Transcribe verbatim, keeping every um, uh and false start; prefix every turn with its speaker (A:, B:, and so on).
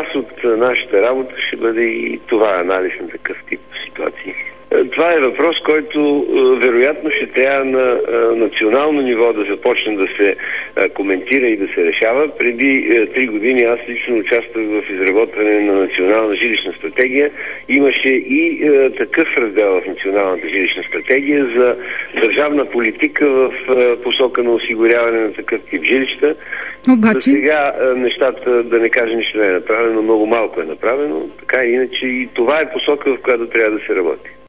A: част от нашата работа ще бъде и това анализ на такъв тип ситуации. Това е въпрос, който вероятно ще трябва на национално ниво да започне да се коментира и да се решава. Преди три години аз лично участвах в изработване на национална жилищна стратегия. Имаше и такъв раздел в националната жилищна стратегия за държавна политика в посока на осигуряване на такъв тип жилища.
B: Обаче...
A: За сега нещата, да не кажа нищо не е направено, много малко е направено. Така и иначе и това е посока, в която трябва да се работи.